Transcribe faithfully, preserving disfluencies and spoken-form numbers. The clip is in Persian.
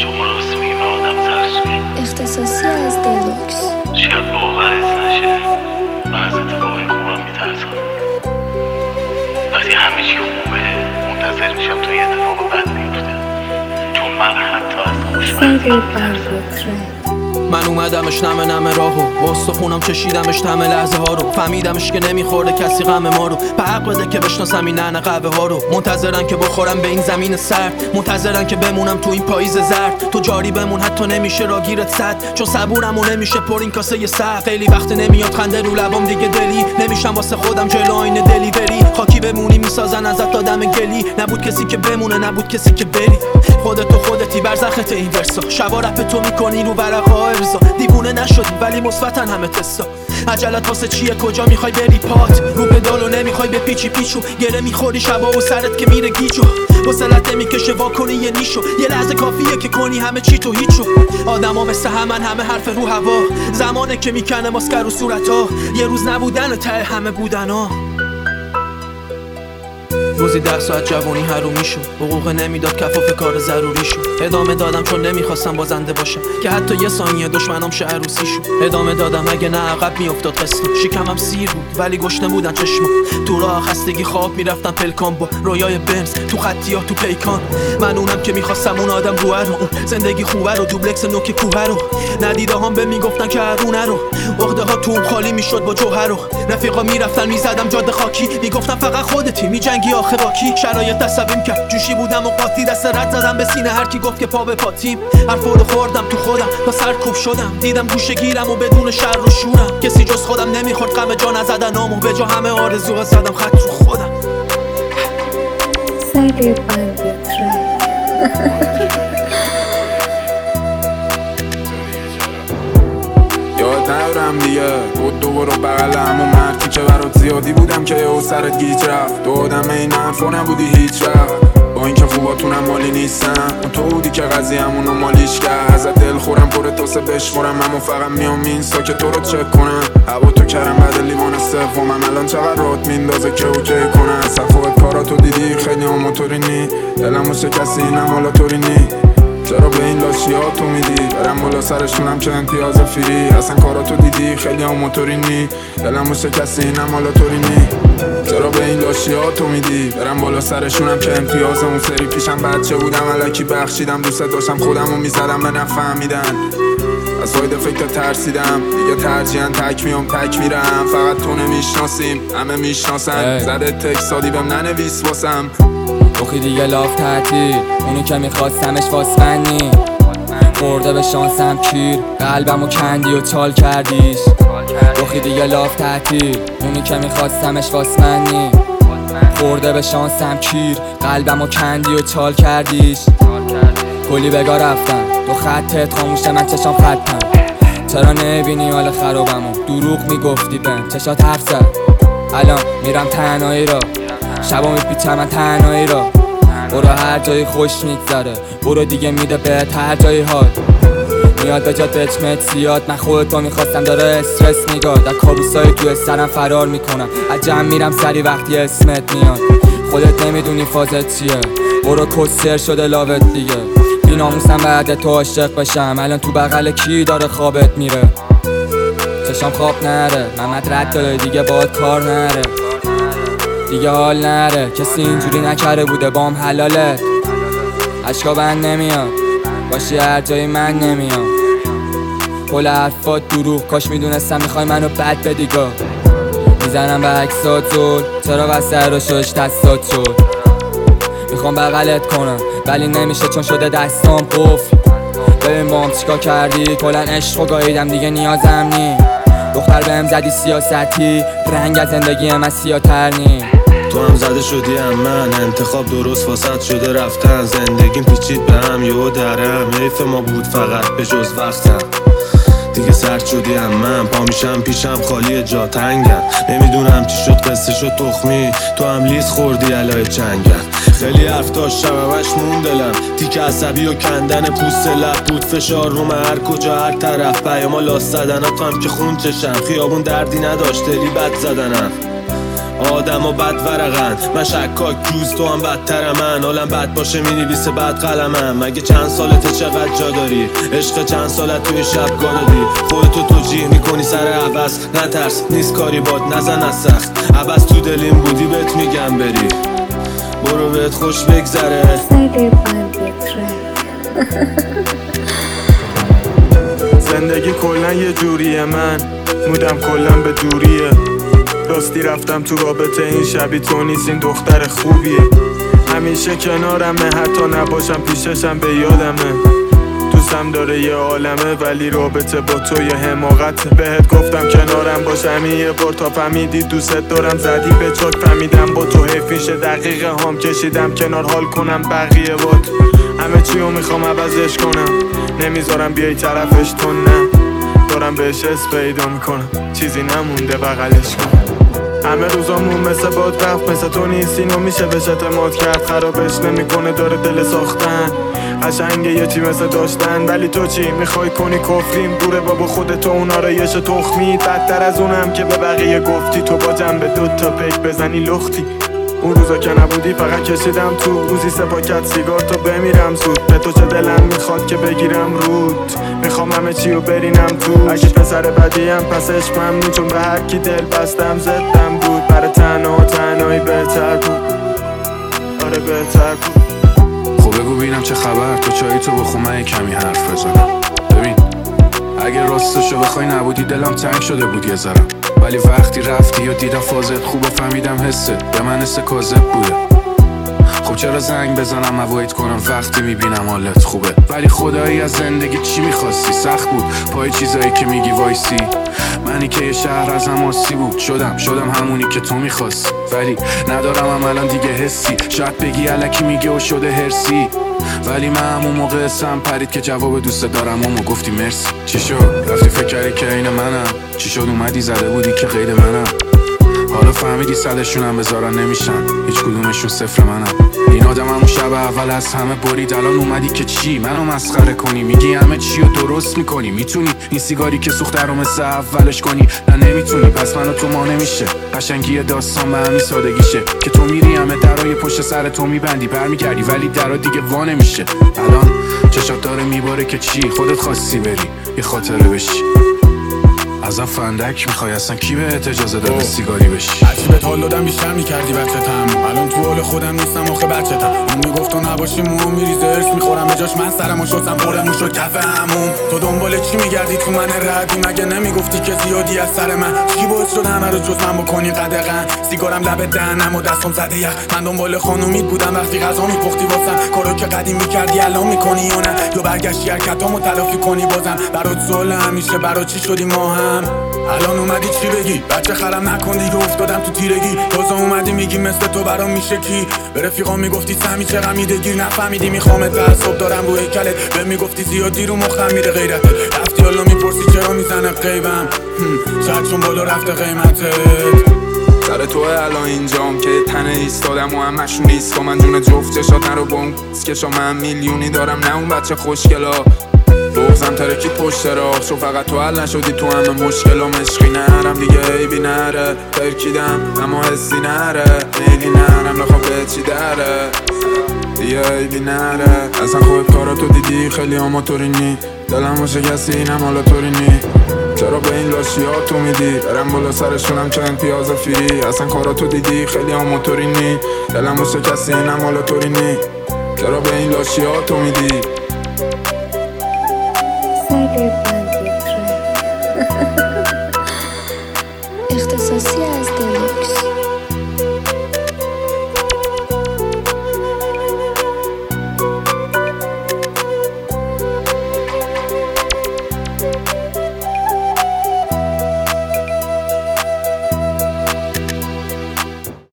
شما راست میگیم آدم ترسوی اختصاصی از دلوکس. شاید باورت نشه و از اتفاقی خوبم میترسم. وقتی همه چی خوبه منتظر میشم تا یه اتفاق بد بیفته، چون من حتی از خوشمزه من اومدمش نمه نمه راهو واسه خونم چشیدمش تمه لحظه ها رو، فهمیدمش که نمیخورده کسی غم ما رو، به حق بده که بشناسم این ننه قهوه ها رو. منتظرن که بخورم به این زمین سرد، منتظرن که بمونم تو این پاییز زرد. تو جاری بمون حتی نمیشه راگیرت صد، چون صبورم و نمیشه پر این کاسه ی سرد. خیلی وقت نمیاد خنده رو لبام دیگه دلی نمیشم واسه خودم جلو آینه دلی بری. خاکی بمونی میسازن ازت آدم گلی، نبود کسی که بمونه نبود کسی که بری. خودت تو خودتی برزخت این ورسا، شبا رپ تو میکنی رو ورقا ارزا. دیوونه نشدی ولی مثبتن همه تستا. عجلت واسه چیه کجا میخوای بری پات رو پدالو نمیخوای به پیچی پیچو، گره میخوری شبا و سرت که میره گیجو. وصلت نمیکشه واکنی یه نیشو، یه لحظه کافیه که کنی همه چی تو هیچو. آدما مثل همن همه حرف رو هوا، زمانه که میکنه ماسکر و صورتا. یه روز نبودن ته همه بودنا. روزی ده ساعت جوانی حرومی شد، حقوق نمیداد کفاف کار ضروری شد. ادامه دادم چون نمیخواستم بازنده باشم که حتی یه ثانیه دشمنام شه عروسی شد. ادامه دادم اگه نه عقب میافتاد قسطم. شکمم سیر بود ولی گشنه بودن چشما. تو راه خستگی خواب میرفتم پلکان با رویای بنز تو خطی ها تو پیکان. من اونم که میخواستم اون آدم روه رو، اون زندگی خوبه رو، دوبلکس نوک کوه رو. ندیده هم به میگفتن که هرونه رو، عقده ها تو اون خالی میشد با جوهر رو. رفیقا میرفتن میزدم جاده خاکی، میگفتم فقط خودتی میجنگی آخه با کی. شرایط عصبیم کرد جوشی بودم و قاطی، دست رد زدم به سینه هر کی گفت که پا به پاتیم. حرفا رو خوردم تو خودم تا سرکوب شدم، دیدم گوشه گیرم و بدون شر و شورم. کسی جز خودم نمیخورد غم جا نزدنامو، به جا همه آرزوها زدم خط رو خودم. یاد ندارم دیگه بود دو برو بغل همون مردی که برات زیادی بودم که یهو سرت گیج رفت. تو آدم این حرفا نبودی هیچ وقت، با اینکه خوباتونم مالی نیستم. اون تو بودی که قضیه‌مونو مالیش کرد. ازت دل خورم پر تاسه بشمرم، اما فقط میام اینستا که تو رو چک کنم. هوا تو کردم بعد لیوان سومم، الان چقدر رات میندازه که اوکی کنم. صفوت کاراتو دیدی خیلی هم موتوری نی، دلمو شکستی اینم حالا طوری نی. چرا به این لاشی ها تو میدی برم بالا سرشونم که امتیاز فری. اصلا کاراتو دیدی خیلی هم موتوری نی، دلمو شکستی اینم حالا طوری نی. چرا به این لاشی ها تو میدی برم بالا سرشونم که امتیاز اون سری. پیشم بچه بودم الکی بخشیدم، دوست داشتم خودمو میزدم به نفهمیدن. از فایده فکر ترسیدم دیگه، ترجیحاً تک میام تک میرم. فقط تو نمیشناسیم همه میشناسن، زده تکسادی بهم ننویس واسم. بخی دیگه لاف تعطیل، اونو که میخواستمش واسمنی. خورده به شانسم کیر، قلبمو کندی و چال کردیش. بخی دیگه لاف تعطیل، اونو که میخواستمش واسمنی. خورده به شانسم کیر، قلبمو کندی و چال کردیش. کلی بگا رفتم تو خطت خاموشه، من چشام خطم. چرا نبینی حال خرابمو، دروغ میگفتی بهم چشات حرف زد. الان میرم تنهایی را، شبا میپیچم من تنهایی را. برو هر جایی خوش میگذره، برو دیگه میده بهت هر جایی حال. میاد به جا دچمت زیاد، من خودتو میخواستم داره استرس میگاد. از کابوسای توی سرم فرار میکنم، از جمع میرم سری وقتی اسمت میاد. خودت نمیدونی فازت چیه، برو کسر شده لاوت دیگه. بی ناموسم بعد تو عاشق بشم، الان تو بغل کی داره خوابت میره. چشام خواب نره، محمد رد داره دیگه باید کار نره. دیگه حال نره، کسی اینجوری نکره بوده بام حلالت. عشقا بند نمیاد باشی هر جایی من نمیام. کل حرفات دروغ، کاش میدونستم میخوای منو بد بدیگا. میزنم به عکسات زل، چرا وسط رو شدش دستات شد. میخوام بغلت کنم ولی نمیشه چون شده دستام قفل. ببین بام چیکار کردی، کلن عشقو گاهیدم دیگه نیازم نی. دختر بهم زدی سیاستی، رنگ از زندگی من سیاتر نی. تو هم زده شدی هم من، انتخاب درست واسط شده رفتن. زندگیم پیچید به هم یهو درم، حیف ما بود فقط به جز وقتم. دیگه سرد شدی هم من، پا میشم پیشم خالی جا تنگم. نمیدونم چی شد قصه شد تخمی، تو هم لیز خوردی علای چنگم. خیلی حرف داشتم همش مون دلم، تیک عصبی و کندن پوست لب بود. فشار روم هر کجا هر طرف، پیاما لاس زدن تو هم که خون چشم. خیابون دردی نداشت دلی بد زدنم. آدم و بد ورقن، من شکاک جوز تو هم بدتر من. حالم بد باشه مینویسه بد قلمم. مگه چند سالته چقدر جا داری؟ عشق چند سالت توی شب گادادی؟ خودتو توجیه میکنی سر عوض، نترس نیست کاری باد نزن از سخت. عوض تو دلیم بودی بهت میگم بری، برو بهت خوش بگذره. زندگی کلن یه جوریه، من مودم کلن به دوریه. راستی رفتم تو رابطه این شبی تو نیست، این دختر خوبیه. همیشه کنارمه حتی نباشم پیششم به یادمه. دوستم داره یه عالمه ولی رابطه با تو یه حماقت. بهت گفتم کنارم باش همین یه بار تا فهمیدی دوست دارم، زدی به چاک فهمیدم با تو حیف میشه. دقیقه هم کشیدم کنار حال کنم بقیه بات. همه چیو میخوام عوضش کنم، نمیذارم بیای طرفش تو نه. دارم بهش اس پیدا میکنم، چیزی نمونده بغلش کنم. همه روزامون مثل باد رفت، مثل تو نیست اینو میشه بهش اعتماد کرد. خرابش نمیکنه داره دل ساختن، قشنگه یه چی مثل داشتن. ولی تو چی میخوای کنی کفریم؟ دوره بابا خودتو اون آرایش تخمی. بدتر از اونم که به بقیه گفتی تو با جنب دوتا پیک بزنی لختی. اون روزا که نبودی فقط کشیدم تو، روزی سه پاکت سیگار تا بمیرم زود. به تو چه دلم میخواد که بگیرم رود، میخوام همه چیو برینم تو. اگه پسر بدیم پس عشق ممنون، چون به هر کی دل بستم زدم بود. برای تنها و تنهایی بهتر بود، آره بهتر بود. خب بگو ببینم چه خبر، تو چایی تو بخون من کمی حرف بزنم. ببین اگه راستشو بخوای نبودی دلم تنگ شده بود یه ذره، ولی وقتی رفتی و دیدم فازت خوبه فهمیدم حسه به من حس کاذب بوده. خب چرا زنگ بزنم اوایت کنم وقتی میبینم حالت خوبه؟ ولی خدایی از زندگی چی میخواستی؟ سخت بود پای چیزایی که میگی وایسی. منی که یه شهر ازم آسی بود، شدم شدم همونی که تو میخواستی. ولی ندارم هم الان دیگه حسی، شاید بگی الکی میگه و شده هرسی. ولی من همون موقع اسم پرید که جواب دوست دارم اما گفتی مرسی. چی شد؟ رفتی فکر کردی که این منم؟ چی شد اومدی زده بودی که غیر منم؟ حالا فهمیدی صدشونم بذارن نمیشن، هیچ کدومشون صفر منم. این آدم همون شب اول از همه برید، الان اومدی که چی؟ منو مسخره کنی؟ میگی همه چی رو درست میکنی؟ میتونی این سیگاری که سوخته رو مثل اولش کنی؟ نه نمیتونی، پس منو تو ما نمیشه. قشنگی داستان به همین سادگیشه که تو میری همه درای پشت سر تو میبندی، برمیگردی ولی درا دیگه وا نمیشه. الان چشات داره میباره که چی؟ خودت خواستی بری یه خاطره بشی. ازم فندک میخوای؟ اصلا کی بهت اجازه داده سیگاری بشی؟ هرچی بهت حال دادم بیشتر میکردی بچه‌تم. الان تو حال خودم نیستم آخه بچه‌تم. اون میگفت تو نباشی موم میریزه ارس میخورم به جاش من سرمو شستم بردمو شد کف هموم. تو دنبال چی میگردی تو من ردی؟ مگه نمیگفتی که زیادی از سر من؟ چی باعث شد همه رو جز من بکنی قدغن؟ سیگارم لب دهنم و دستم زده یخ. من دنبال خانومیت بودم وقتی غذا میپختی واسم، کارو که قدیم میکردی الان میکنی یا نه؟ یا برگشتی حرکتامو تلافی کنی بازم؟ برات سوال همیشه برات چی شدی ما هم؟ الان اومدی چی بگی؟ بچه خرم نکن دیگه افتادم تو تیرگی. تازه اومدی میگی مثل تو برام میشه کی؟ به رفیقام میگفتی سمی چه غمی دگیر، نفهمیدی میخوامت تعصب دارم رو هیکلت. به میگفتی زیادی رو مخم میره غیرتت، رفتی حالا میپرسی چرا میزنه قیبم؟ شاید چون بالا رفته قیمتت. سر توه الان اینجام که تنه ایستادم و همشون ریسکا. من جون جفت چشات نرو بام کشا، من میلیونی دارم نه اون بچه خوشگلا. بغزم ترکید پشت راه، چون فقط تو حل نشدی تو همه مشکلام. عشقی نرم دیگه عیبی نره، ترکیدم اما حسی نره. میلی نرم نخوام به چی دره دیگه عیبی نره. اصلا خود کاراتو دیدی خیلی آماتورینی، دلم و شکستی اینم حالا طورینی. چرا به این لاشی ها تو میدی؟ برم بالا سرشونم چه امتیاز فیری. اصلا کاراتو دیدی خیلی آماتورینی، دلم و شکستی اینم حالا طورینی. چرا به این لاشی ها تو میدی؟ اختصاصی از دلوکس.